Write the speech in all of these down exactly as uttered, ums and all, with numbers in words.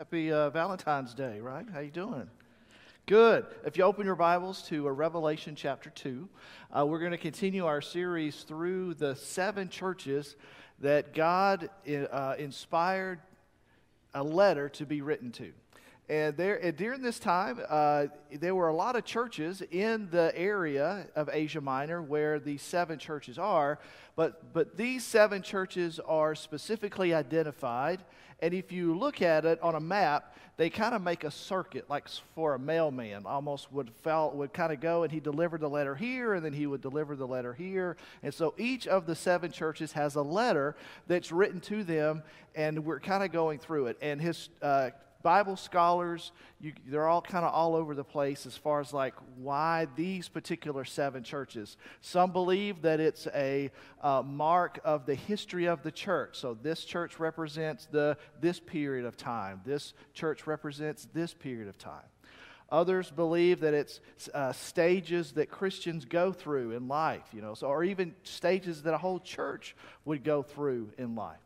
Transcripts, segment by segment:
Happy uh, Valentine's Day, right? How you doing? Good. If you open your Bibles to uh, Revelation chapter two, uh, we're going to continue our series through the seven churches that God uh, inspired a letter to be written to. And there, and during this time, uh, there were a lot of churches in the area of Asia Minor where these seven churches are, but, but these seven churches are specifically identified. And if you look at it on a map, they kind of make a circuit, like for a mailman, almost would fall, would kind of go, and he delivered the letter here, and then he would deliver the letter here. And so each of the seven churches has a letter that's written to them, and we're kind of going through it. And his uh, Bible scholars, you, they're all kind of all over the place as far as like why these particular seven churches. Some believe that it's a uh, mark of the history of the church. So this church represents the this period of time. This church represents this period of time. Others believe that it's uh, stages that Christians go through in life, you know, so or even stages that a whole church would go through in life.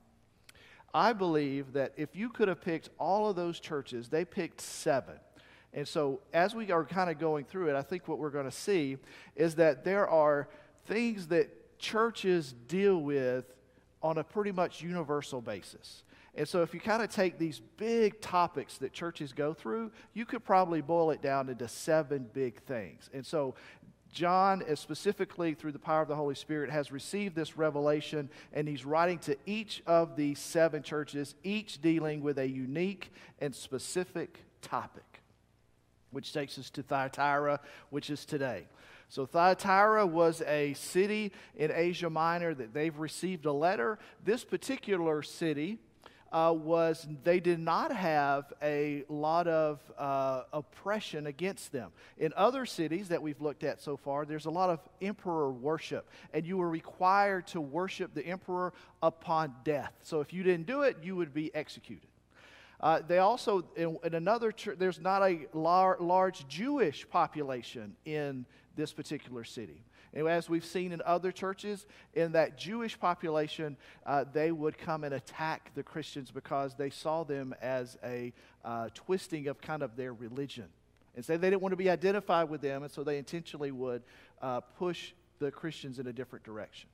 I believe that if you could have picked all of those churches, they picked seven. And so as we are kind of going through it, I think what we're going to see is that there are things that churches deal with on a pretty much universal basis. And so if you kind of take these big topics that churches go through, you could probably boil it down into seven big things. And so John, specifically through the power of the Holy Spirit, has received this revelation, and he's writing to each of these seven churches, each dealing with a unique and specific topic, which takes us to Thyatira, which is today. So Thyatira was a city in Asia Minor that they've received a letter. This particular city Uh, was they did not have a lot of uh, oppression against them. In other cities that we've looked at so far, there's a lot of emperor worship, and you were required to worship the emperor upon death. So if you didn't do it, you would be executed. Uh, they also, in, in another church, there's not a lar- large Jewish population in this particular city. And as we've seen in other churches, in that Jewish population, uh, they would come and attack the Christians because they saw them as a uh, twisting of kind of their religion. And so they didn't want to be identified with them, and so they intentionally would uh, push the Christians in a different direction.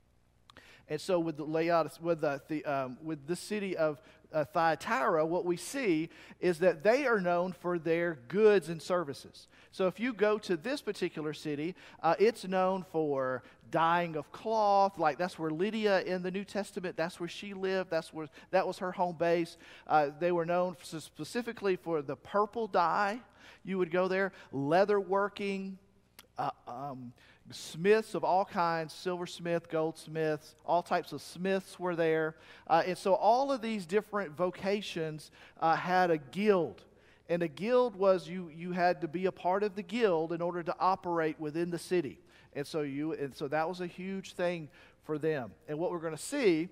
And so with the layout, with the, the um, with the city of uh, Thyatira, what we see is that they are known for their goods and services. So if you go to this particular city, uh, it's known for dyeing of cloth. Like that's where Lydia in the New Testament, that's where she lived. That's where that was her home base. Uh, they were known for, specifically for the purple dye. You would go there, leather working. Uh, um, Smiths of all kinds, silversmith, goldsmiths, all types of smiths were there. Uh, and so all of these different vocations uh, had a guild. And a guild was you you had to be a part of the guild in order to operate within the city. And so you and so that was a huge thing for them. And what we're going to see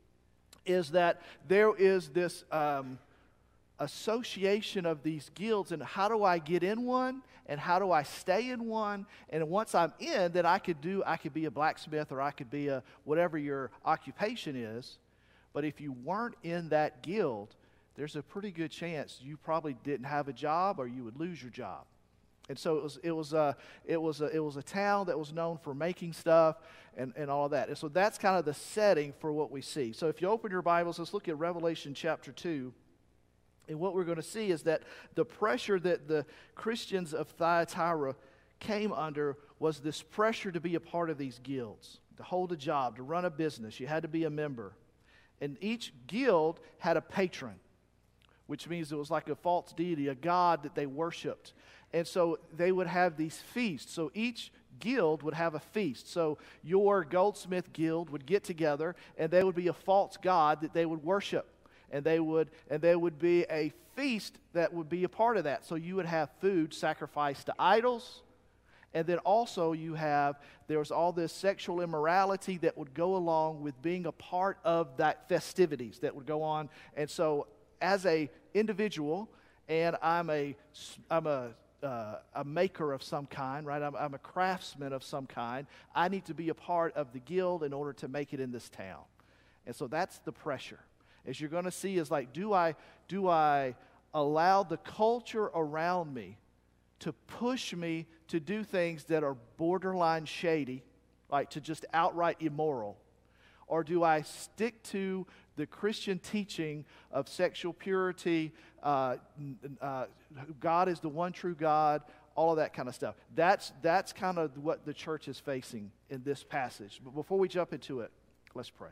is that there is this um, association of these guilds, and how do I get in one, and how do I stay in one, and once I'm in, then I could do I could be a blacksmith, or I could be a whatever your occupation is. But if you weren't in that guild, there's a pretty good chance you probably didn't have a job, or you would lose your job. And so it was it was a it was a, it was a town that was known for making stuff and, and all of that. And so that's kind of the setting for what we see. So if you open your Bibles, let's look at Revelation chapter two. And what we're going to see is that the pressure that the Christians of Thyatira came under was this pressure to be a part of these guilds, to hold a job, to run a business. You had to be a member. And each guild had a patron, which means it was like a false deity, a god that they worshiped. And so they would have these feasts. So each guild would have a feast. So your goldsmith guild would get together, and they would be a false god that they would worship. And they would and there would be a feast that would be a part of that. So you would have food sacrificed to idols. And then also you have, there was all this sexual immorality that would go along with being a part of that festivities that would go on. And so as a individual, and I'm a, I'm a, uh, a maker of some kind, right? I'm, I'm a craftsman of some kind. I need to be a part of the guild in order to make it in this town. And so that's the pressure. As you're going to see is like, do I do I allowed the culture around me to push me to do things that are borderline shady, like to just outright immoral? Or do I stick to the Christian teaching of sexual purity, uh, uh, God is the one true God, all of that kind of stuff? That's, that's kind of what the church is facing in this passage. But before we jump into it, let's pray.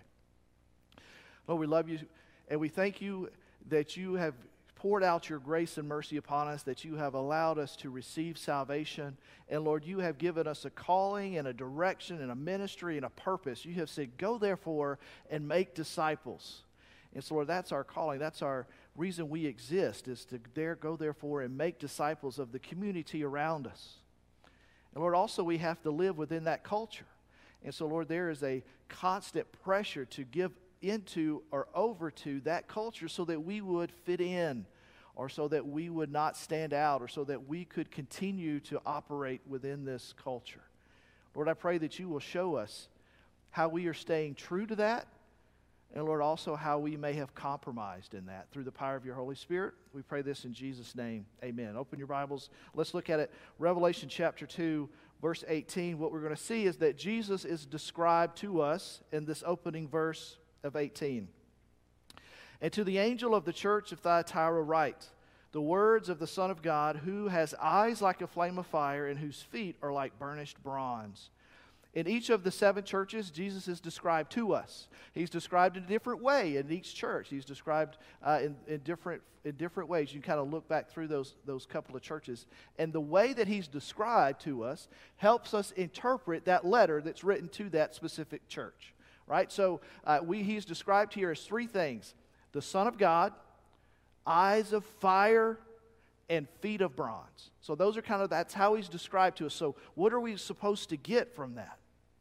Lord, we love you, and we thank you that you have poured out your grace and mercy upon us, that you have allowed us to receive salvation. And Lord, you have given us a calling and a direction and a ministry and a purpose. You have said, go therefore and make disciples. And so Lord, that's our calling. That's our reason we exist, is to there go therefore and make disciples of the community around us. And Lord, also we have to live within that culture. And so Lord, there is a constant pressure to give into or over to that culture so that we would fit in, or so that we would not stand out, or so that we could continue to operate within this culture. Lord, I pray that you will show us how we are staying true to that, and Lord, also how we may have compromised in that through the power of your Holy Spirit. We pray this in Jesus' name. Amen. Open your Bibles. Let's look at it. Revelation chapter two, verse eighteen. What we're going to see is that Jesus is described to us in this opening verse of eighteen. And to the angel of the church of Thyatira write, the words of the Son of God, who has eyes like a flame of fire and whose feet are like burnished bronze. In each of the seven churches, Jesus is described to us. He's described in a different way in each church. He's described uh, in, in, different, in different ways. You can kind of look back through those, those couple of churches. And the way that he's described to us helps us interpret that letter that's written to that specific church. Right? So uh, we, he's described here as three things: the Son of God, eyes of fire, and feet of bronze. So those are kind of, that's how he's described to us. So what are we supposed to get from that?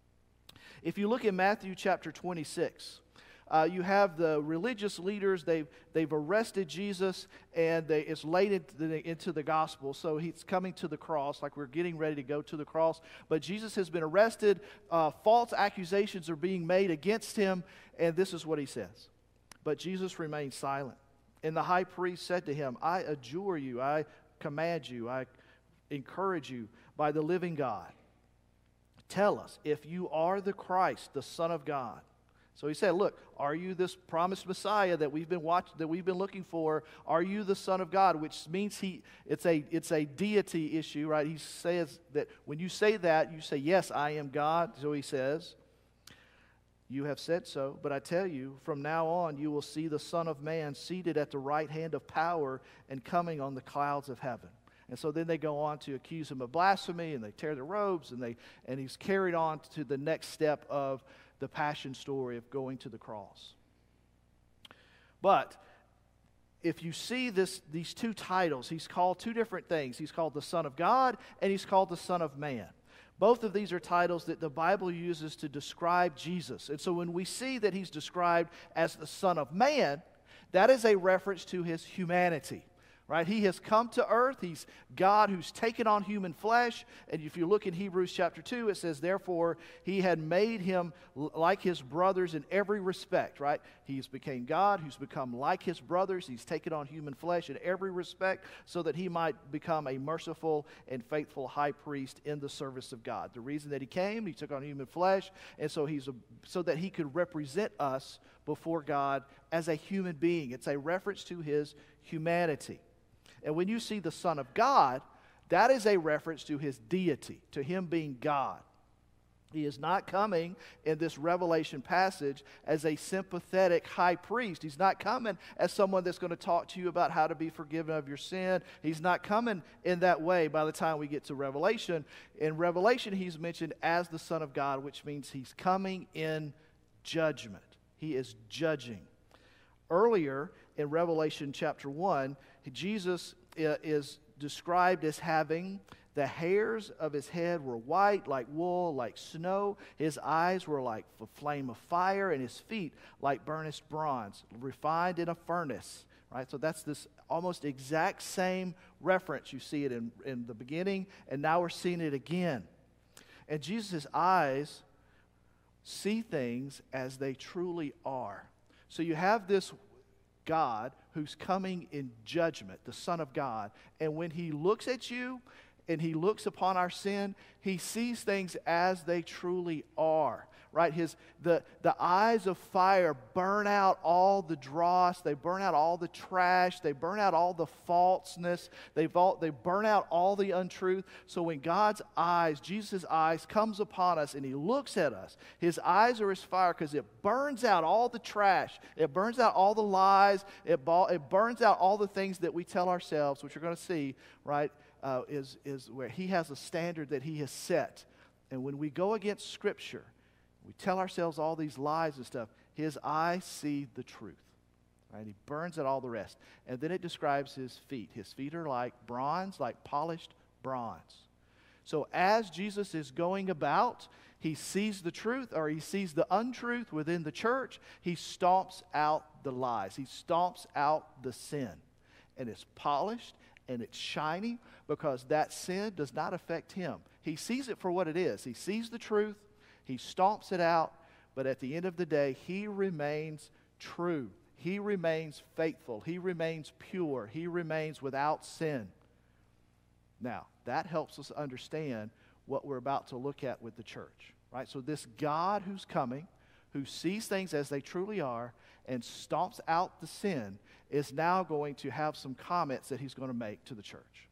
If you look at Matthew chapter twenty-six, uh, you have the religious leaders. They've, they've arrested Jesus, and they, it's late into the, into the gospel. So he's coming to the cross, like we're getting ready to go to the cross. But Jesus has been arrested. Uh, false accusations are being made against him. And this is what he says. But Jesus remained silent. And the high priest said to him, I adjure you, I command you, I encourage you by the living God. Tell us if you are the Christ, the Son of God. So he said, look, are you this promised Messiah that we've been watching, that we've been looking for? Are you the Son of God? Which means he it's a it's a deity issue, right? He says that when you say that, you say, yes, I am God. So he says, you have said so, but I tell you, from now on you will see the Son of Man seated at the right hand of power and coming on the clouds of heaven. And so then they go on to accuse him of blasphemy, and they tear their robes, and they and he's carried on to the next step of the passion story of going to the cross. But if you see this, these two titles, he's called two different things. He's called the Son of God, and he's called the Son of Man. Both of these are titles that the Bible uses to describe Jesus. And so when we see that he's described as the Son of Man, that is a reference to his humanity. Right? He has come to earth. He's God who's taken on human flesh. And if you look in Hebrews chapter two, it says, therefore, he had made him like his brothers in every respect. Right? He's became God who's become like his brothers. He's taken on human flesh in every respect so that he might become a merciful and faithful high priest in the service of God. The reason that he came, he took on human flesh, and so he's a, so that he could represent us before God as a human being. It's a reference to his humanity. And when you see the Son of God, that is a reference to his deity, to him being God. He is not coming in this Revelation passage as a sympathetic high priest. He's not coming as someone that's going to talk to you about how to be forgiven of your sin. He's not coming in that way by the time we get to Revelation. In Revelation, he's mentioned as the Son of God, which means he's coming in judgment. He is judging. Earlier in Revelation chapter one, Jesus is described as having the hairs of his head were white like wool, like snow. His eyes were like a flame of fire, and his feet like burnished bronze, refined in a furnace. Right? So that's this almost exact same reference. You see it in, in the beginning, and now we're seeing it again. And Jesus' eyes see things as they truly are. So you have this God who's coming in judgment, the Son of God. And when he looks at you and he looks upon our sin, he sees things as they truly are. Right? His the, the eyes of fire burn out all the dross, they burn out all the trash, they burn out all the falseness, they, they burn out all the untruth. So when God's eyes, Jesus' eyes, comes upon us and he looks at us, his eyes are as fire because it burns out all the trash, it burns out all the lies, it, it burns out all the things that we tell ourselves, which you're going to see, right, uh, is, is where he has a standard that he has set. And when we go against Scripture, we tell ourselves all these lies and stuff, his eyes see the truth. Right? He burns out all the rest. And then it describes his feet. His feet are like bronze, like polished bronze. So as Jesus is going about, he sees the truth or he sees the untruth within the church. He stomps out the lies. He stomps out the sin. And it's polished and it's shiny because that sin does not affect him. He sees it for what it is. He sees the truth. He stomps it out, but at the end of the day, he remains true. He remains faithful. He remains pure. He remains without sin. Now, that helps us understand what we're about to look at with the church, right? So this God who's coming, who sees things as they truly are and stomps out the sin, is now going to have some comments that he's going to make to the church.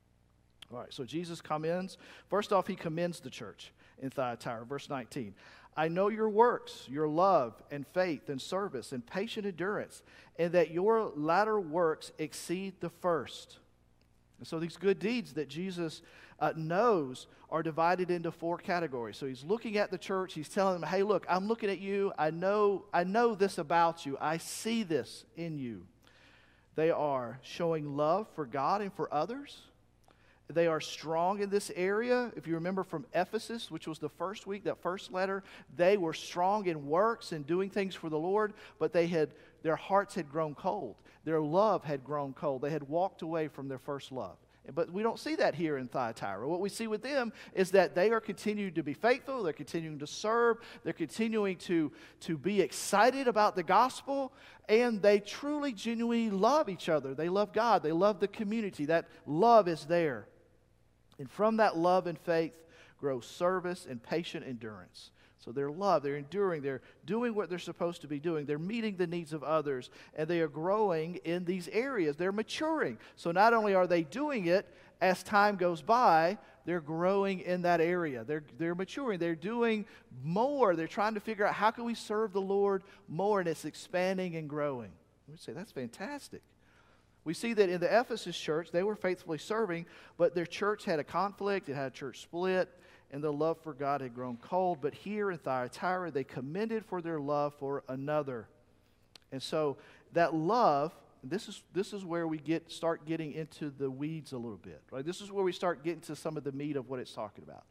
All right, so Jesus commends. First off, he commends the church in Thyatira, verse nineteen. I know your works, your love and faith and service and patient endurance, and that your latter works exceed the first. And so these good deeds that Jesus uh, knows are divided into four categories. So he's looking at the church. He's telling them, hey, look, I'm looking at you. I know, I know this about you. I see this in you. They are showing love for God and for others. They are strong in this area. If you remember from Ephesus, which was the first week, that first letter, they were strong in works and doing things for the Lord, but they had their hearts had grown cold. Their love had grown cold. They had walked away from their first love. But we don't see that here in Thyatira. What we see with them is that they are continuing to be faithful. They're continuing to serve. They're continuing to, to be excited about the gospel. And they truly, genuinely love each other. They love God. They love the community. That love is there. And from that love and faith grows service and patient endurance. So their love, they're enduring, they're doing what they're supposed to be doing. They're meeting the needs of others, and they are growing in these areas. They're maturing. So not only are they doing it, as time goes by, they're growing in that area. They're, they're maturing. They're doing more. They're trying to figure out how can we serve the Lord more, and it's expanding and growing. We say, that's fantastic. We see that in the Ephesus church, they were faithfully serving, but their church had a conflict, it had a church split, and the love for God had grown cold. But here in Thyatira, they commended for their love for another. And so that love, this is this is where we get start getting into the weeds a little bit, right? This is where we start getting to some of the meat of what it's talking about.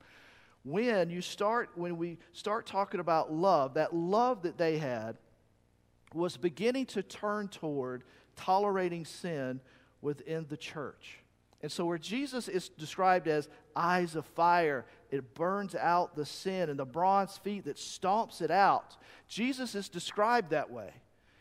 When you start, when we start talking about love, that love that they had was beginning to turn toward tolerating sin within the church. And so where Jesus is described as eyes of fire, it burns out the sin, and the bronze feet that stomps it out, Jesus is described that way.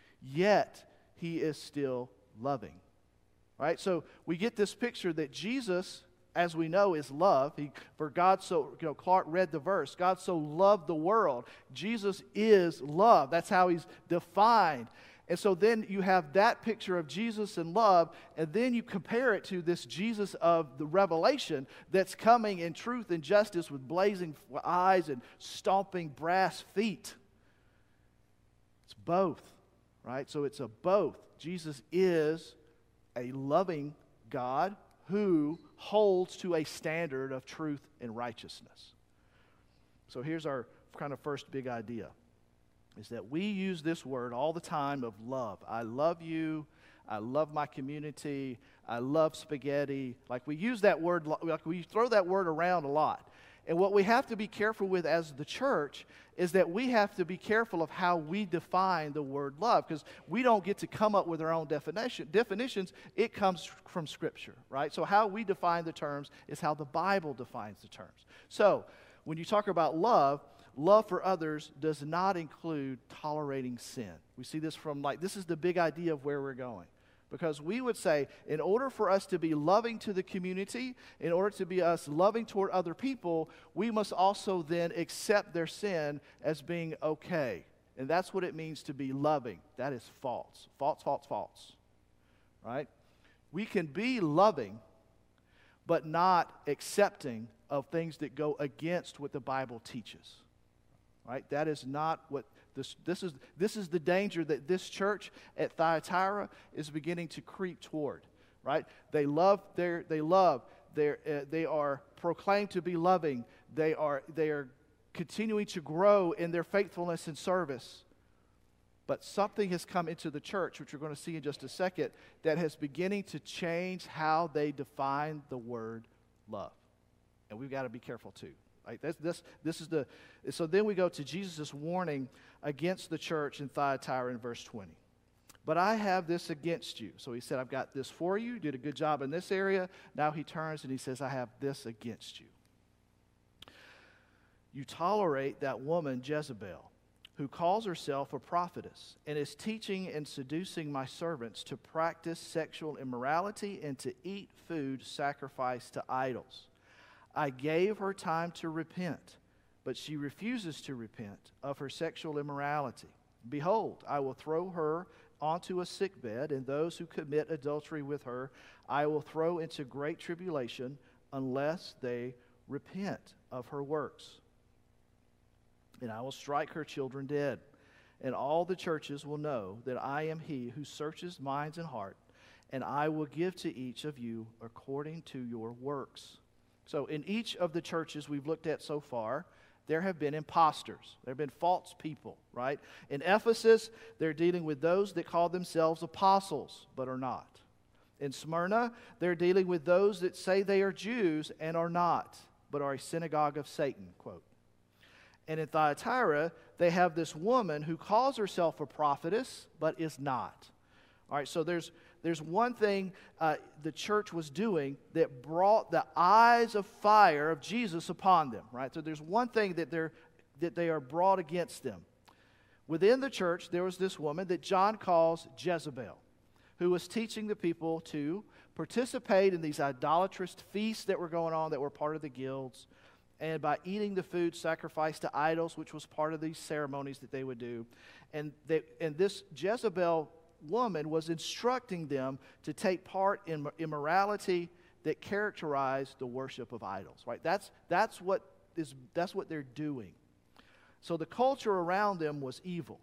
Yet, he is still loving. Right? So we get this picture that Jesus, as we know, is love. He, for God so, you know, Clark read the verse, God so loved the world. Jesus is love. That's how he's defined. And so then you have that picture of Jesus and love, and then you compare it to this Jesus of the Revelation that's coming in truth and justice with blazing eyes and stomping brass feet. It's both, right? So it's a both. Jesus is a loving God who holds to a standard of truth and righteousness. So here's our kind of first big idea. Is that we use this word all the time of love. I love you. I love my community. I love spaghetti. Like we use that word, like we throw that word around a lot. And what we have to be careful with as the church is that we have to be careful of how we define the word love, because we don't get to come up with our own definition, definitions. It comes from Scripture, right? So how we define the terms is how the Bible defines the terms. So when you talk about love, love for others does not include tolerating sin. We see this from, like, this is the big idea of where we're going. Because we would say, in order for us to be loving to the community, in order to be us loving toward other people, we must also then accept their sin as being okay. And that's what it means to be loving. That is false. False, false, false. Right? We can be loving, but not accepting of things that go against what the Bible teaches. Right? That is not what this this is this is the danger that this church at Thyatira is beginning to creep toward. Right? They love their they love their uh, they are proclaimed to be loving. They are they are continuing to grow in their faithfulness and service. But something has come into the church, which we're going to see in just a second, that has beginning to change how they define the word love. And we've got to be careful too. Right? This, this, this is the, so then we go to Jesus' warning against the church in Thyatira in verse twenty. But I have this against you. So he said, I've got this for you. You did a good job in this area. Now he turns and he says, I have this against you. You tolerate that woman Jezebel, who calls herself a prophetess and is teaching and seducing my servants to practice sexual immorality and to eat food sacrificed to idols. I gave her time to repent, but she refuses to repent of her sexual immorality. Behold, I will throw her onto a sickbed, and those who commit adultery with her I will throw into great tribulation unless they repent of her works. And I will strike her children dead, and all the churches will know that I am he who searches minds and heart, and I will give to each of you according to your works. So in each of the churches we've looked at so far, there have been imposters. There have been false people, right? In Ephesus, they're dealing with those that call themselves apostles, but are not. In Smyrna, they're dealing with those that say they are Jews and are not, but are a synagogue of Satan, quote. And in Thyatira, they have this woman who calls herself a prophetess, but is not. All right, so there's there's one thing uh, the church was doing that brought the eyes of fire of Jesus upon them, right? So there's one thing that they're that they are brought against them. Within the church, there was this woman that John calls Jezebel, who was teaching the people to participate in these idolatrous feasts that were going on that were part of the guilds, and by eating the food sacrificed to idols, which was part of these ceremonies that they would do. And, they, and this Jezebel woman was instructing them to take part in immorality that characterized the worship of idols. Right? That's, that's, what is, that's what they're doing. So the culture around them was evil.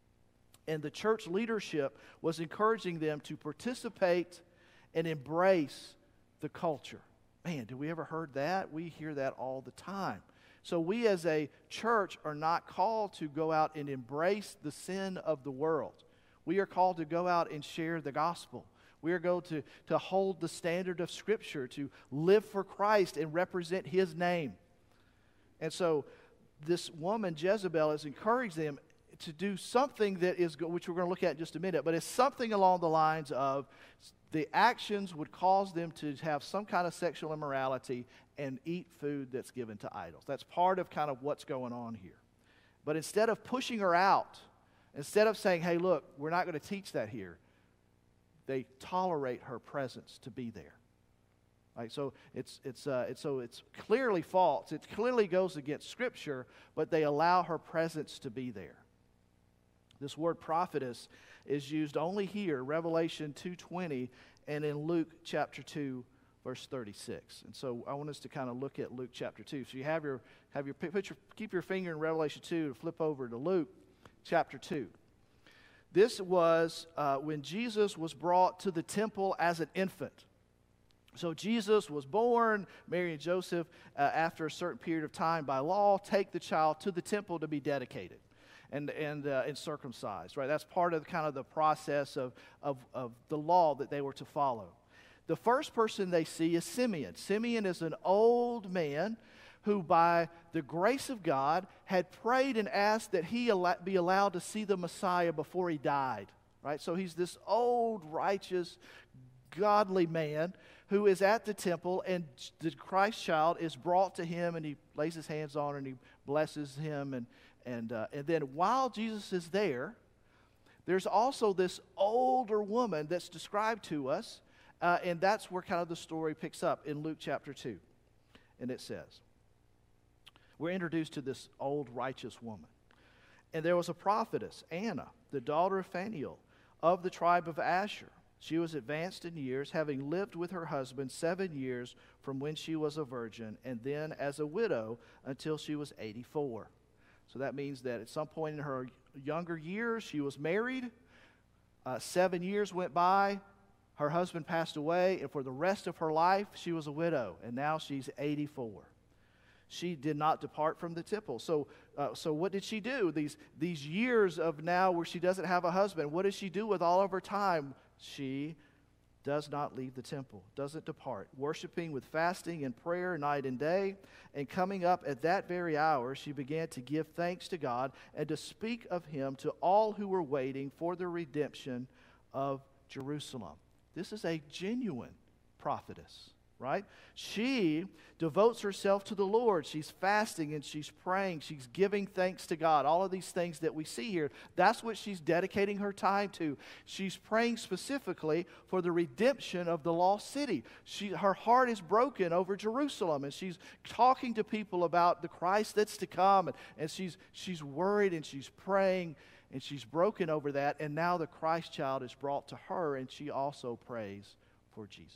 And the church leadership was encouraging them to participate and embrace the culture. Man, did we ever heard that? We hear that all the time. So we as a church are not called to go out and embrace the sin of the world. We are called to go out and share the gospel. We are going to, to hold the standard of Scripture, to live for Christ and represent His name. And so this woman, Jezebel, has encouraged them to do something that is, which we're going to look at in just a minute, but it's something along the lines of the actions would cause them to have some kind of sexual immorality and eat food that's given to idols. That's part of kind of what's going on here. But instead of pushing her out, instead of saying, hey, look, we're not going to teach that here, they tolerate her presence to be there. Right? So it's it's uh, it's so it's clearly false. It clearly goes against Scripture, but they allow her presence to be there. This word prophetess is used only here, Revelation two twenty, and in Luke chapter two, verse thirty-six. And so I want us to kind of look at Luke chapter two. So you have your have your put your keep your finger in Revelation two to flip over to Luke chapter two. This was uh, when Jesus was brought to the temple as an infant. So Jesus was born. Mary and Joseph, uh, after a certain period of time by law, take the child to the temple to be dedicated and and uh, and circumcised. Right, that's part of kind of the process of, of of the law that they were to follow. The first person they see is Simeon. Simeon is an old man who, by the grace of God, had prayed and asked that he al- be allowed to see the Messiah before he died. Right, so he's this old, righteous, godly man who is at the temple, and the Christ child is brought to him, and he lays his hands on her, and he blesses him. And, and, uh, and then while Jesus is there, there's also this older woman that's described to us, uh, and that's where kind of the story picks up in Luke chapter two. And it says, we're introduced to this old righteous woman. And there was a prophetess, Anna, the daughter of Phanuel, of the tribe of Asher. She was advanced in years, having lived with her husband seven years from when she was a virgin, and then as a widow until she was eighty-four. So that means that at some point in her younger years, she was married. Uh, seven years went by. Her husband passed away, and for the rest of her life, she was a widow, and now she's eighty-four. She did not depart from the temple. So, uh, so what did she do? These, these years of now where she doesn't have a husband, what does she do with all of her time? She does not leave the temple, doesn't depart, worshiping with fasting and prayer night and day. And coming up at that very hour, she began to give thanks to God and to speak of him to all who were waiting for the redemption of Jerusalem. This is a genuine prophetess, right? She devotes herself to the Lord. She's fasting and she's praying. She's giving thanks to God. All of these things that we see here, that's what she's dedicating her time to. She's praying specifically for the redemption of the lost city. She, her heart is broken over Jerusalem, and she's talking to people about the Christ that's to come, and, and she's, she's worried and she's praying, and she's broken over that, and now the Christ child is brought to her, and she also prays for Jesus.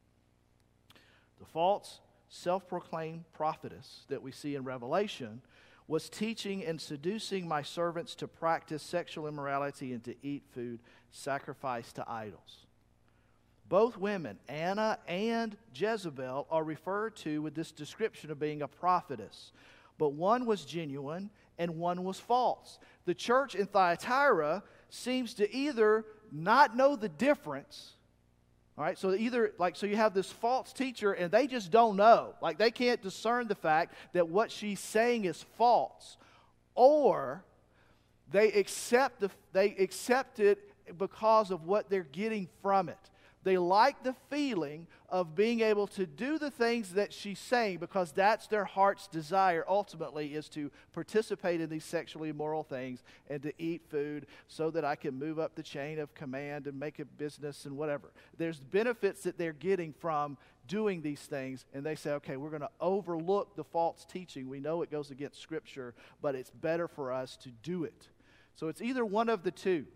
The false, self-proclaimed prophetess that we see in Revelation was teaching and seducing my servants to practice sexual immorality and to eat food sacrificed to idols. Both women, Anna and Jezebel, are referred to with this description of being a prophetess. But one was genuine and one was false. The church in Thyatira seems to either not know the difference. All right, so either, like, so you have this false teacher and they just don't know. Like, they can't discern the fact that what she's saying is false. Or they accept, the, they accept it because of what they're getting from it. They like the feeling of being able to do the things that she's saying because that's their heart's desire ultimately, is to participate in these sexually immoral things and to eat food so that I can move up the chain of command and make a business and whatever. There's benefits that they're getting from doing these things, and they say, okay, we're going to overlook the false teaching. We know it goes against Scripture, but it's better for us to do it. So it's either one of the two.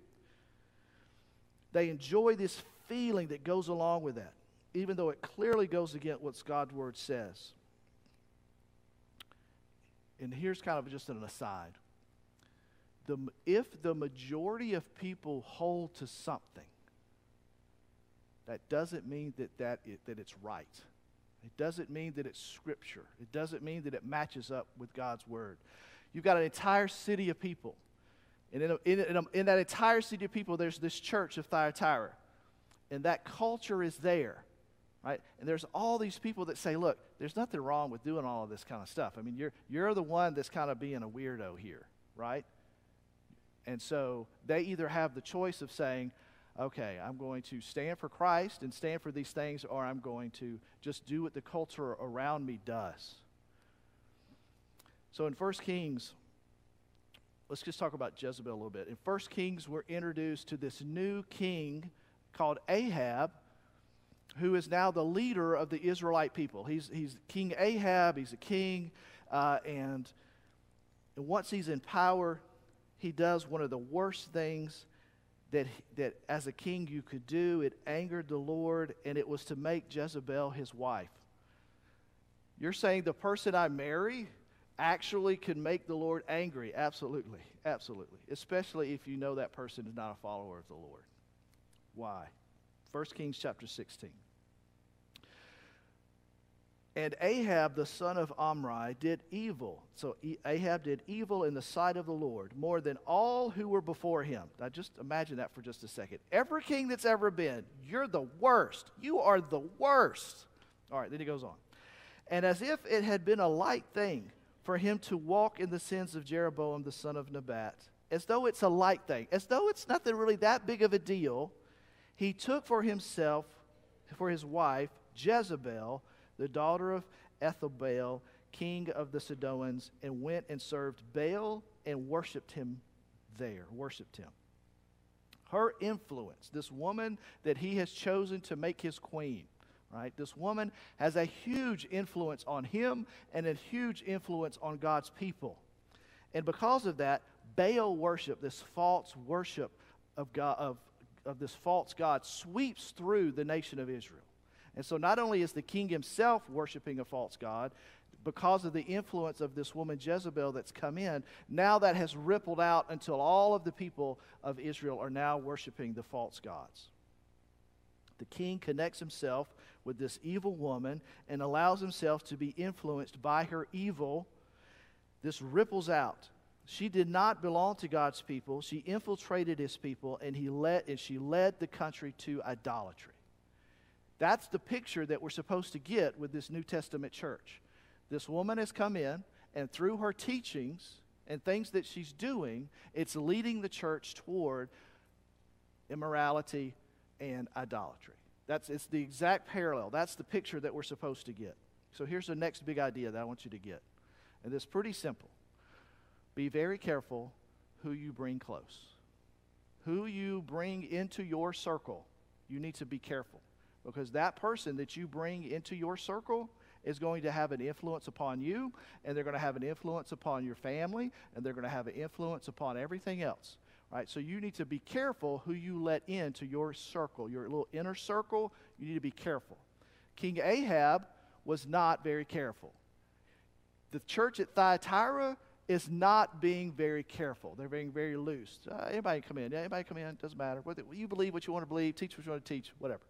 They enjoy this feeling that goes along with that, even though it clearly goes against what God's Word says. And here's kind of just an aside. The, if the majority of people hold to something, that doesn't mean that, that, it, that it's right. It doesn't mean that it's Scripture. It doesn't mean that it matches up with God's Word. You've got an entire city of people. And in, a, in, in, a, in that entire city of people, there's this church of Thyatira. And that culture is there, right? And there's all these people that say, look, there's nothing wrong with doing all of this kind of stuff. I mean, you're, you're the one that's kind of being a weirdo here, right? And so they either have the choice of saying, okay, I'm going to stand for Christ and stand for these things, or I'm going to just do what the culture around me does. So in First Kings, let's just talk about Jezebel a little bit. In First Kings, we're introduced to this new king called Ahab, who is now the leader of the Israelite people. He's, he's King Ahab, he's a king, uh, and, and once he's in power, he does one of the worst things that, that as a king you could do. It angered the Lord, and it was to make Jezebel his wife. You're saying the person I marry actually could make the Lord angry? Absolutely, absolutely, especially if you know that person is not a follower of the Lord. Why? First Kings chapter sixteen. And Ahab, the son of Omri, did evil. So Ahab did evil in the sight of the Lord more than all who were before him. Now just imagine that for just a second. Every king that's ever been, you're the worst. You are the worst. All right, then he goes on. And as if it had been a light thing for him to walk in the sins of Jeroboam, the son of Nebat, as though it's a light thing, as though it's nothing really that big of a deal, he took for himself, for his wife, Jezebel, the daughter of Ethelbaal, king of the Sidonians, and went and served Baal and worshipped him there, worshipped him. Her influence, this woman that he has chosen to make his queen, right? This woman has a huge influence on him and a huge influence on God's people. And because of that, Baal worship, this false worship of God, of, of this false god, sweeps through the nation of Israel. And so not only is the king himself worshiping a false god, because of the influence of this woman Jezebel that's come in, now that has rippled out until all of the people of Israel are now worshiping the false gods. The king connects himself with this evil woman and allows himself to be influenced by her evil. This ripples out. She did not belong to God's people. She infiltrated his people, and he led and she led the country to idolatry. That's the picture that we're supposed to get with this New Testament church. This woman has come in, and through her teachings and things that she's doing, it's leading the church toward immorality and idolatry. That's it's the exact parallel. That's the picture that we're supposed to get. So here's the next big idea that I want you to get. And it's pretty simple. Be very careful who you bring close. Who you bring into your circle, you need to be careful. Because that person that you bring into your circle is going to have an influence upon you, and they're going to have an influence upon your family, and they're going to have an influence upon everything else. Right? So you need to be careful who you let into your circle, your little inner circle. You need to be careful. King Ahab was not very careful. The church at Thyatira is not being very careful. They're being very loose. Uh, anybody come in. Anybody come in. Doesn't matter. Whether you believe what you want to believe, teach what you want to teach, whatever.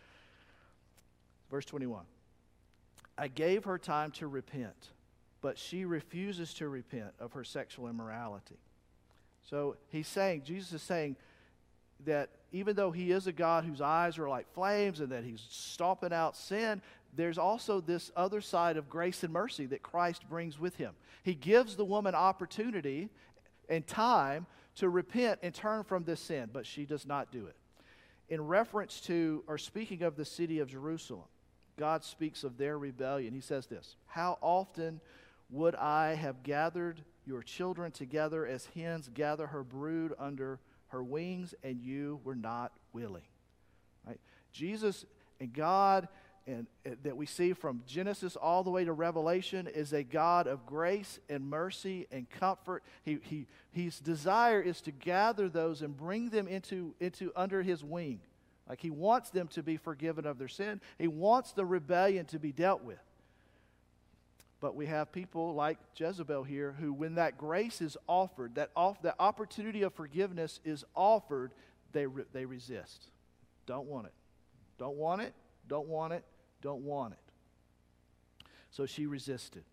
Verse twenty-one. I gave her time to repent, but she refuses to repent of her sexual immorality. So he's saying, Jesus is saying that even though he is a God whose eyes are like flames and that he's stomping out sin, there's also this other side of grace and mercy that Christ brings with him. He gives the woman opportunity and time to repent and turn from this sin, but she does not do it. In reference to, or speaking of the city of Jerusalem, God speaks of their rebellion. He says this, how often would I have gathered your children together as hens gather her brood under her wings, and you were not willing. Right? Jesus and God, and uh, that we see from Genesis all the way to Revelation, is a God of grace and mercy and comfort. He, he, his desire is to gather those and bring them into, into under his wing. Like he wants them to be forgiven of their sin. He wants the rebellion to be dealt with. But we have people like Jezebel here who, when that grace is offered, that, off, that opportunity of forgiveness is offered, they, re, they resist. Don't want it. Don't want it. Don't want it. Don't want it. So she resisted.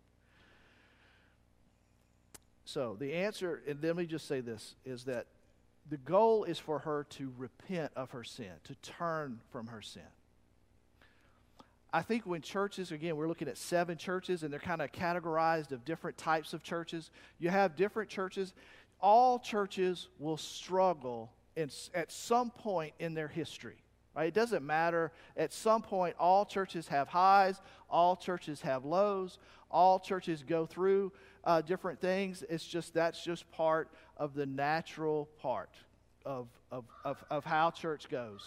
So the answer, and let me just say this, is that the goal is for her to repent of her sin, to turn from her sin. I think when churches, again, we're looking at seven churches, and they're kind of categorized of different types of churches. You have different churches. All churches will struggle in, at some point in their history. Right? It doesn't matter. At some point, all churches have highs. All churches have lows. All churches go through uh, different things. It's just, that's just part of the natural part of, of, of, of how church goes.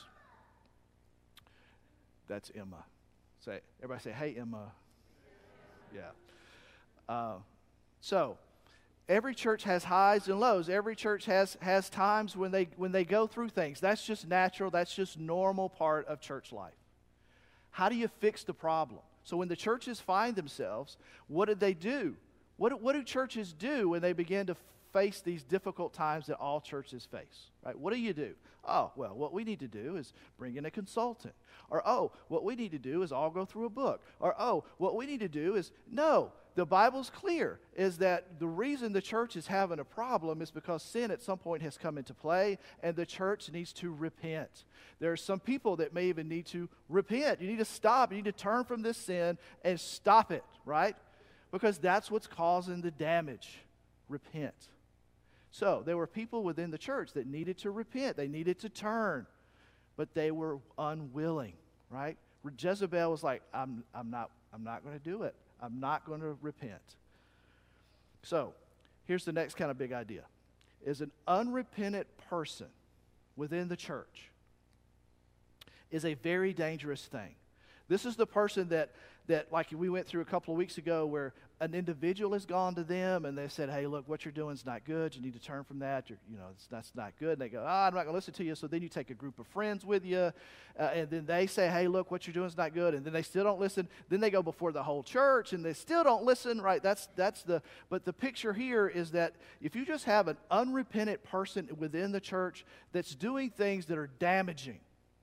That's Emma. Say, everybody say, hey, Emma. Yeah. Uh, so, every church has highs and lows. Every church has, has times when they, when they go through things. That's just natural. That's just normal part of church life. How do you fix the problem? So when the churches find themselves, what did they do? What, what do churches do when they begin to face these difficult times that all churches face? Right? What do you do? Oh, well, what we need to do is bring in a consultant. Or, oh, what we need to do is all go through a book. Or, oh, what we need to do is, no, the Bible's clear, is that the reason the church is having a problem is because sin at some point has come into play, and the church needs to repent. There are some people that may even need to repent. You need to stop. You need to turn from this sin and stop it, right? Because that's what's causing the damage. Repent. So there were people within the church that needed to repent. They needed to turn, but they were unwilling, right? Jezebel was like, I'm, I'm not, I'm not going to do it. I'm not going to repent. So, here's the next kind of big idea. Is an unrepentant person within the church is a very dangerous thing. This is the person that, that, like we went through a couple of weeks ago, where an individual has gone to them and they said, hey, look, what you're doing is not good. You need to turn from that. You're, you know, it's, that's not good. And they go, oh, I'm not going to listen to you. So then you take a group of friends with you, uh, and then they say, hey, look, what you're doing is not good. And then they still don't listen. Then they go before the whole church and they still don't listen, right? That's, that's the, but the picture here is that if you just have an unrepentant person within the church that's doing things that are damaging,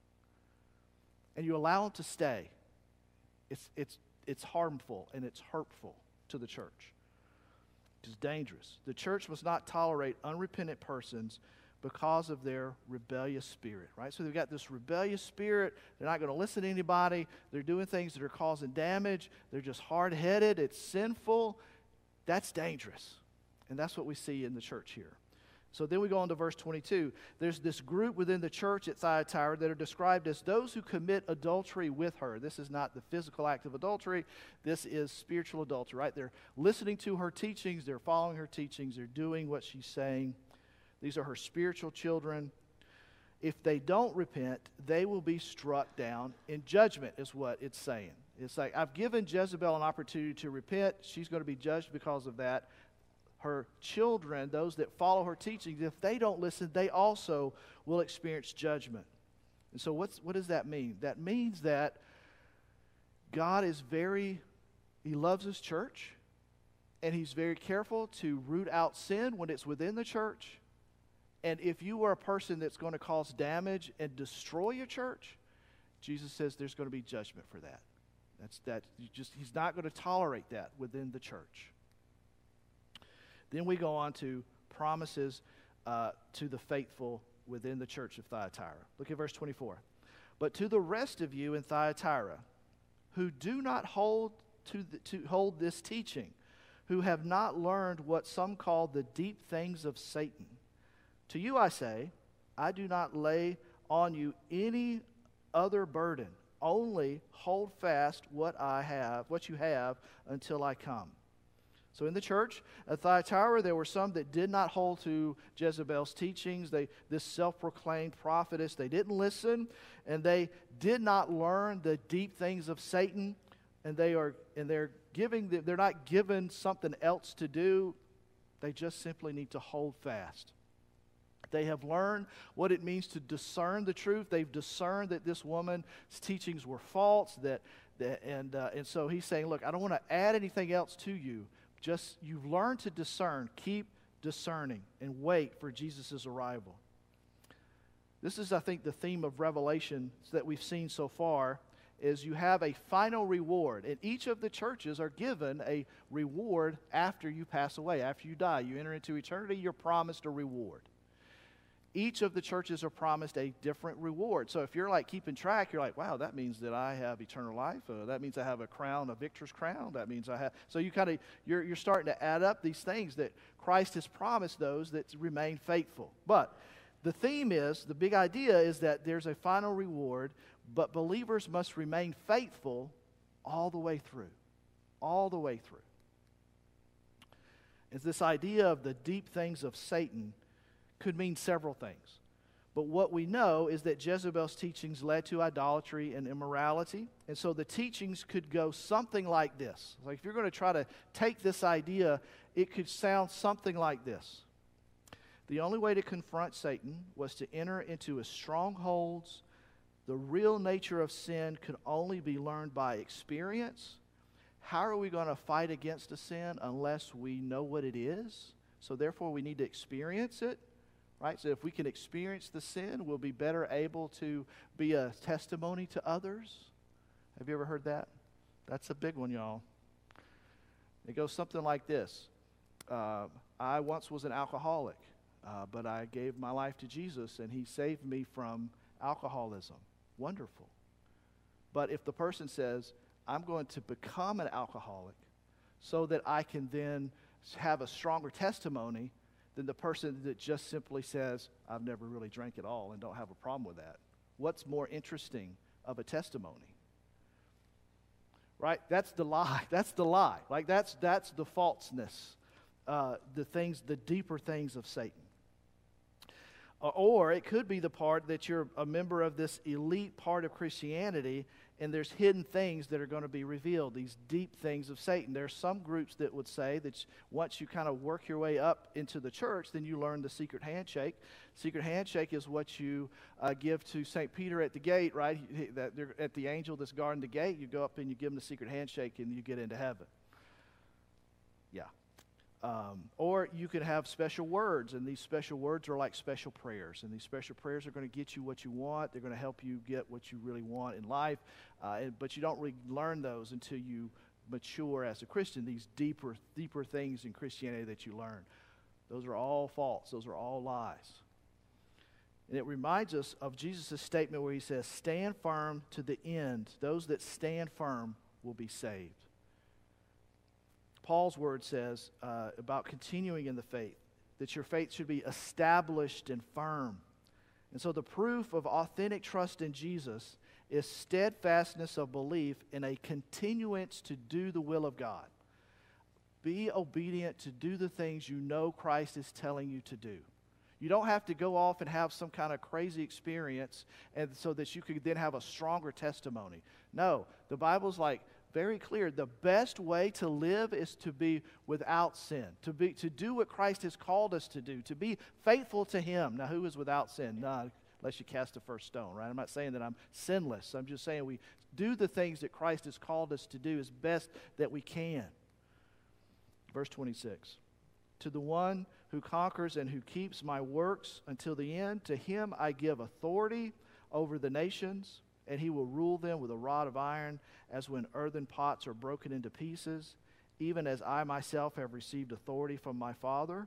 and you allow them to stay, it's, it's, it's harmful and it's hurtful to the church. It's dangerous. The church must not tolerate unrepentant persons because of their rebellious spirit, right? So they've got this rebellious spirit. They're not going to listen to anybody. They're doing things that are causing damage. They're just hard-headed. It's sinful. That's dangerous. And that's what we see in the church here. So then we go on to verse twenty-two. There's this group within the church at Thyatira that are described as those who commit adultery with her. This is not the physical act of adultery. This is spiritual adultery, right? They're listening to her teachings. They're following her teachings. They're doing what she's saying. These are her spiritual children. If they don't repent, they will be struck down in judgment, is what it's saying. It's like, I've given Jezebel an opportunity to repent. She's going to be judged because of that. Her children, those that follow her teachings, if they don't listen, they also will experience judgment. And so what's, what does that mean? That means that God is very, He loves His church, and He's very careful to root out sin when it's within the church. And if you are a person that's going to cause damage and destroy your church, Jesus says there's going to be judgment for that. That's that. You just, He's not going to tolerate that within the church. Then we go on to promises uh, to the faithful within the church of Thyatira. Look at verse twenty-four. But to the rest of you in Thyatira, who do not hold to, the, to hold this teaching, who have not learned what some call the deep things of Satan, to you I say, I do not lay on you any other burden. Only hold fast what I have, what you have, until I come. So in the church at Thyatira, there were some that did not hold to Jezebel's teachings. They, this self-proclaimed prophetess, they didn't listen, and they did not learn the deep things of Satan. And they are, and they're giving, they're not given something else to do. They just simply need to hold fast. They have learned what it means to discern the truth. They've discerned that this woman's teachings were false. That, that and uh, and so he's saying, look, I don't want to add anything else to you. Just, you've learned to discern. Keep discerning and wait for Jesus' arrival. This is, I think, the theme of Revelation that we've seen so far, is you have a final reward. And each of the churches are given a reward after you pass away, after you die. You enter into eternity, you're promised a reward. Each of the churches are promised a different reward. So if you're like keeping track, you're like, wow, that means that I have eternal life. Uh, that means I have a crown, a victor's crown. That means I have. So you kind of you're you're starting to add up these things that Christ has promised those that remain faithful. But the theme is, the big idea is that there's a final reward, but believers must remain faithful all the way through, all the way through. It's this idea of the deep things of Satan. Could mean several things. But what we know is that Jezebel's teachings led to idolatry and immorality. And so the teachings could go something like this. Like if you're going to try to take this idea, it could sound something like this. The only way to confront Satan was to enter into his strongholds. The real nature of sin could only be learned by experience. How are we going to fight against a sin unless we know what it is? So therefore we need to experience it. Right? So if we can experience the sin, we'll be better able to be a testimony to others. Have you ever heard that? That's a big one, y'all. It goes something like this. Uh, I once was an alcoholic, uh, but I gave my life to Jesus, and He saved me from alcoholism. Wonderful. But if the person says, I'm going to become an alcoholic so that I can then have a stronger testimony than the person that just simply says, I've never really drank at all and don't have a problem with that. What's more interesting of a testimony? right? That's the lie. That's the lie. Like that's that's the falseness, uh, the things, the deeper things of Satan. Or it could be the part that you're a member of this elite part of Christianity, and there's hidden things that are going to be revealed, these deep things of Satan. There are some groups that would say that once you kind of work your way up into the church, then you learn the secret handshake. Secret handshake is what you uh, give to Saint Peter at the gate, right? He, that at the angel that's guarding the gate, you go up and you give him the secret handshake and you get into heaven. Yeah. Um, or you can have special words, and these special words are like special prayers. And these special prayers are going to get you what you want. They're going to help you get what you really want in life. Uh, and, but you don't really learn those until you mature as a Christian, these deeper, deeper things in Christianity that you learn. Those are all false. Those are all lies. And it reminds us of Jesus' statement where he says, "Stand firm to the end. Those that stand firm will be saved." Paul's word says uh, about continuing in the faith, that your faith should be established and firm. And so the proof of authentic trust in Jesus is steadfastness of belief in a continuance to do the will of God. Be obedient to do the things you know Christ is telling you to do. You don't have to go off and have some kind of crazy experience and so that you could then have a stronger testimony. No, the Bible's like, very clear. The best way to live is to be without sin, to be to do what Christ has called us to do, to be faithful to Him. Now, who is without sin? None, unless you cast the first stone, right? I'm not saying that I'm sinless. I'm just saying we do the things that Christ has called us to do as best that we can. Verse twenty-six. To the one who conquers and who keeps my works until the end, to him I give authority over the nations, and he will rule them with a rod of iron, as when earthen pots are broken into pieces, even as I myself have received authority from my Father.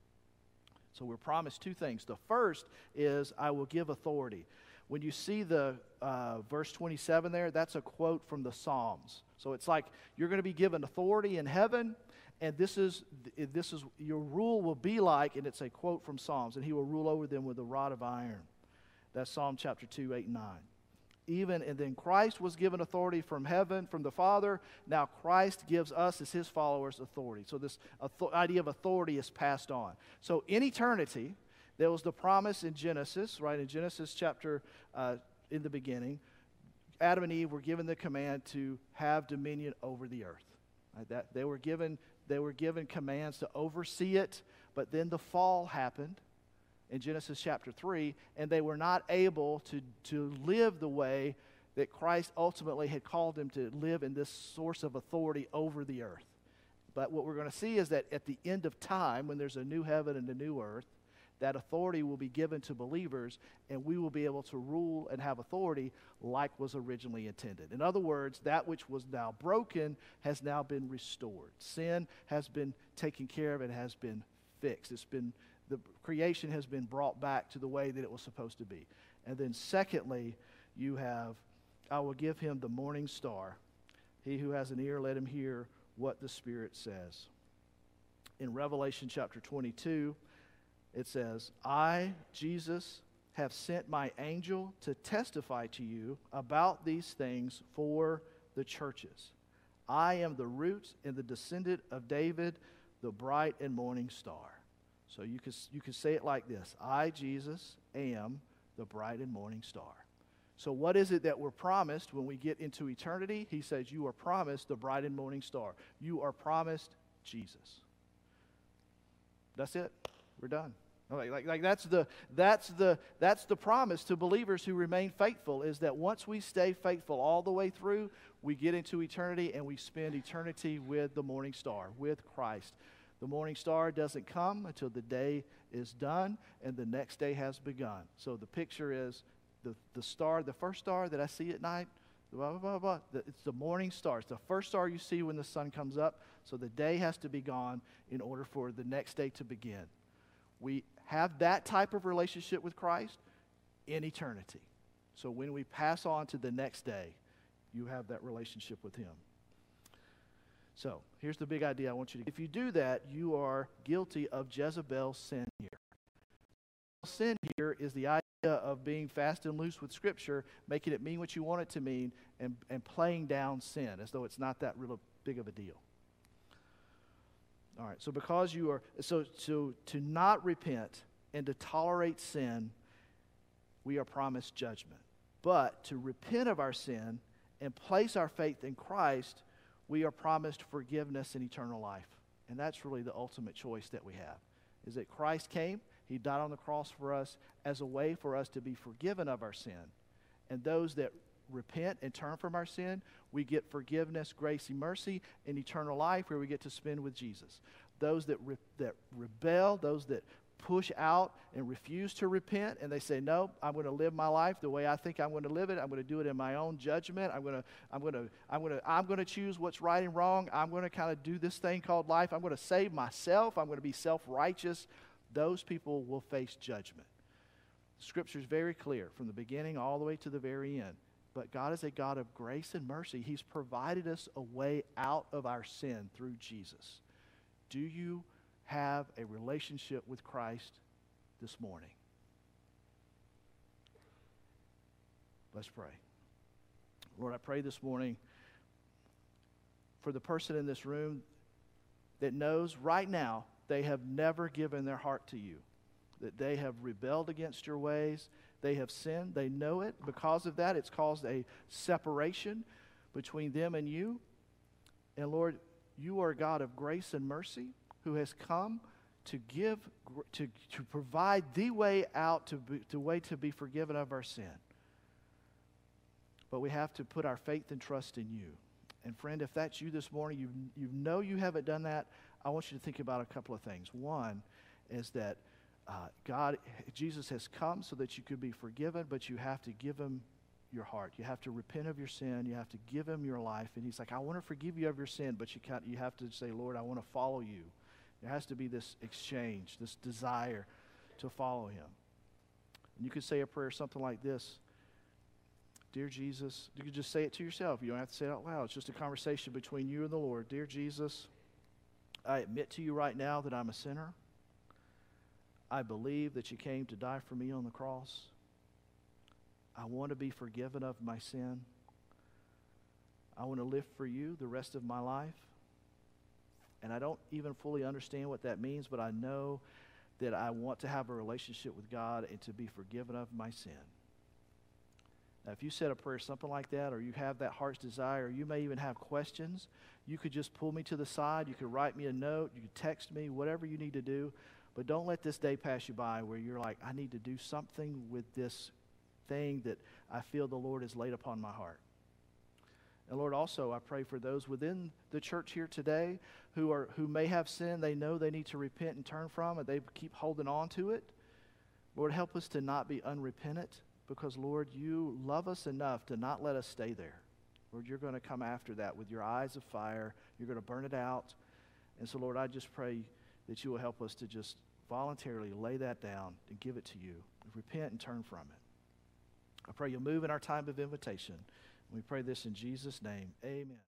So we're promised two things. The first is, I will give authority. When you see the uh, verse twenty-seven there, that's a quote from the Psalms. So it's like you're going to be given authority in heaven, and this is this is your rule will be like, and it's a quote from Psalms, and he will rule over them with a rod of iron. That's Psalm chapter two, eight, and nine. Even, and then Christ was given authority from heaven, from the Father. Now Christ gives us as his followers authority. So this author- idea of authority is passed on. So in eternity, there was the promise in Genesis, right? In Genesis chapter, uh, in the beginning, Adam and Eve were given the command to have dominion over the earth. Right? That they were given, they were given commands to oversee it, but then the fall happened in Genesis chapter three, and they were not able to, to live the way that Christ ultimately had called them to live in this source of authority over the earth. But what we're going to see is that at the end of time, when there's a new heaven and a new earth, that authority will be given to believers, and we will be able to rule and have authority like was originally intended. In other words, that which was now broken has now been restored. Sin has been taken care of and has been fixed. It's been The creation has been brought back to the way that it was supposed to be. And then secondly, you have, I will give him the morning star. He who has an ear, let him hear what the Spirit says. In Revelation chapter twenty-two, it says, I, Jesus, have sent my angel to testify to you about these things for the churches. I am the root and the descendant of David, the bright and morning star. So you could, you could say it like this. I, Jesus, am the bright and morning star. So what is it that we're promised when we get into eternity? He says, you are promised the bright and morning star. You are promised Jesus. That's it. We're done. Like, like, like that's the that's the that's the promise to believers who remain faithful, is that once we stay faithful all the way through, we get into eternity and we spend eternity with the morning star, with Christ. The morning star doesn't come until the day is done and the next day has begun. So the picture is the, the star, the first star that I see at night, blah, blah, blah, blah, the, it's the morning star. It's the first star you see when the sun comes up. So the day has to be gone in order for the next day to begin. We have that type of relationship with Christ in eternity. So when we pass on to the next day, you have that relationship with him. So, here's the big idea I want you to, if you do that, you are guilty of Jezebel's sin here. Sin here is the idea of being fast and loose with Scripture, making it mean what you want it to mean, and, and playing down sin as though it's not that real big of a deal. All right, so because you are, so, so to not repent and to tolerate sin, we are promised judgment. But to repent of our sin and place our faith in Christ, we are promised forgiveness and eternal life. And that's really the ultimate choice that we have, is that Christ came, He died on the cross for us as a way for us to be forgiven of our sin. And those that repent and turn from our sin, we get forgiveness, grace, and mercy, and eternal life where we get to spend with Jesus. Those that re- that rebel, those that push out and refuse to repent, and they say, no, I'm going to live my life the way I think I'm going to live it. I'm going to do it in my own judgment. I'm going to, I'm going to, I'm going to, I'm going to choose what's right and wrong. I'm going to kind of do this thing called life. I'm going to save myself. I'm going to be self-righteous. Those people will face judgment. Scripture is very clear from the beginning all the way to the very end. But God is a God of grace and mercy. He's provided us a way out of our sin through Jesus. Do you have a relationship with Christ this morning? Let's pray. Lord, I pray this morning for the person in this room that knows right now they have never given their heart to you, that they have rebelled against your ways, they have sinned, they know it. Because of that, it's caused a separation between them and you. And Lord, you are a God of grace and mercy who has come to give, to, to provide the way out, to be, the way to be forgiven of our sin. But we have to put our faith and trust in you. And friend, if that's you this morning, you you know you haven't done that, I want you to think about a couple of things. One is that uh, God, Jesus has come so that you could be forgiven, but you have to give him your heart. You have to repent of your sin. You have to give him your life. And he's like, I want to forgive you of your sin, but you can't, you have to say, Lord, I want to follow you. There has to be this exchange, this desire to follow him. And you could say a prayer something like this. Dear Jesus, you could just say it to yourself. You don't have to say it out loud. It's just a conversation between you and the Lord. Dear Jesus, I admit to you right now that I'm a sinner. I believe that you came to die for me on the cross. I want to be forgiven of my sin. I want to live for you the rest of my life. And I don't even fully understand what that means, but I know that I want to have a relationship with God and to be forgiven of my sin. Now, if you said a prayer something like that, or you have that heart's desire, or you may even have questions, you could just pull me to the side. You could write me a note. You could text me, whatever you need to do. But don't let this day pass you by where you're like, I need to do something with this thing that I feel the Lord has laid upon my heart. And Lord, also, I pray for those within the church here today who are who may have sin they know they need to repent and turn from, and they keep holding on to it. Lord, help us to not be unrepentant, because, Lord, you love us enough to not let us stay there. Lord, you're going to come after that with your eyes of fire. You're going to burn it out. And so, Lord, I just pray that you will help us to just voluntarily lay that down and give it to you. Repent and turn from it. I pray you'll move in our time of invitation. We pray this in Jesus' name. Amen.